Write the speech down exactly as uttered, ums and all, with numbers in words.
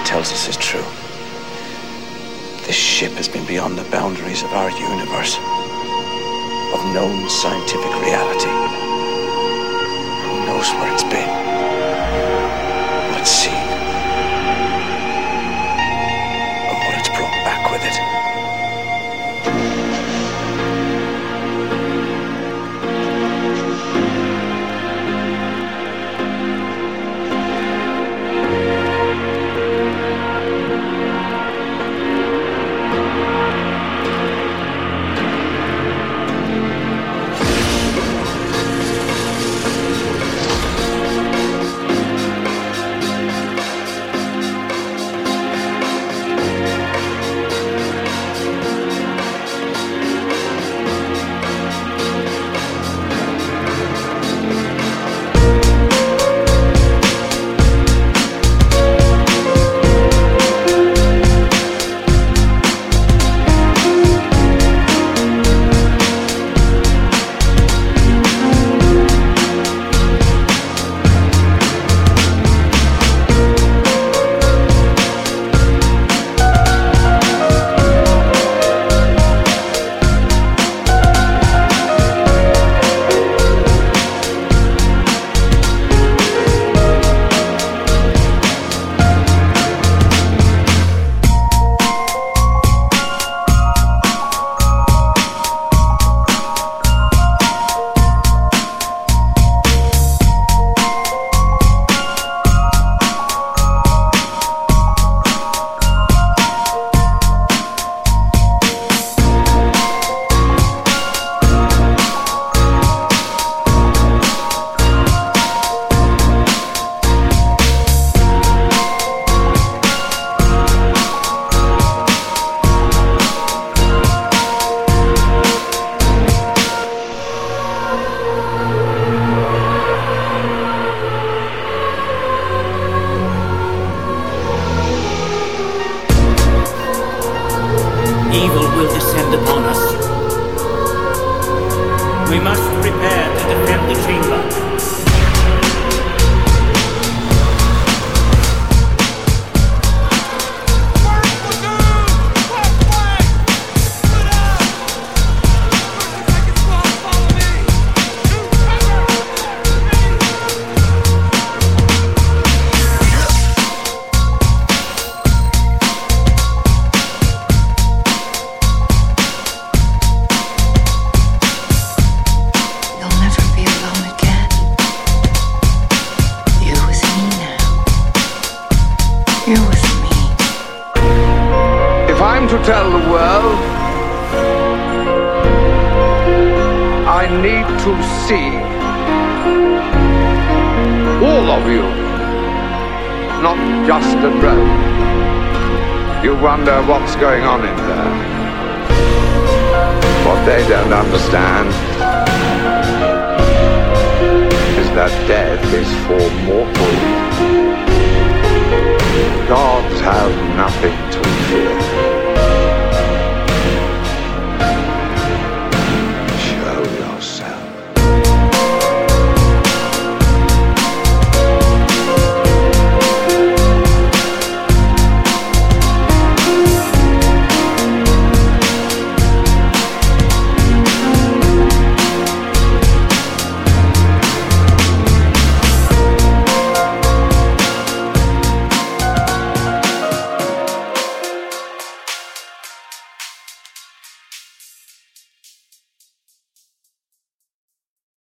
tells us is true. This ship has been beyond the boundaries of our universe, of known scientific reality. Who knows where it's been, what it's seen, and what it's brought back with it. Evil will descend upon us. We must prepare to defend the chamber. You're with me. If I'm to tell the world, I need to see all of you, not just a drone. You wonder what's going on in there. What they don't understand is that death is for mortals. Gods have nothing to fear.